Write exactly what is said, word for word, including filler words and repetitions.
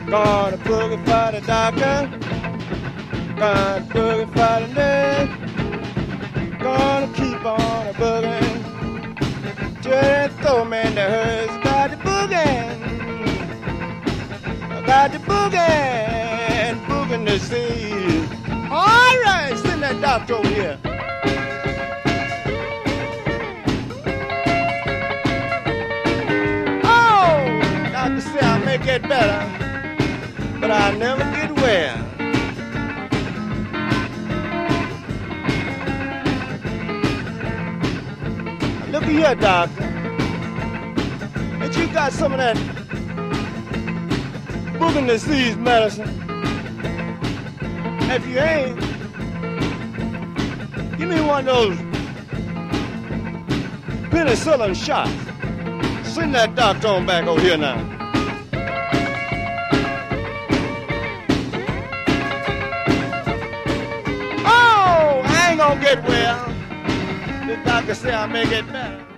Gonna boogie for the doctor. Gonna boogie for the nurse. Gonna keep on a booging. Just throw me in the hearse. Got the booging. I got the booging. Booging the sea. All right, send that doctor over here. Oh, doctor say I may get better, but I never get well. Look at here, doctor. Ain't you got some of that booging disease medicine? If you ain't, give me one of those penicillin shots. Send that doctor on back over here now. Oh, I ain't gonna get well. The doctor say I may get better.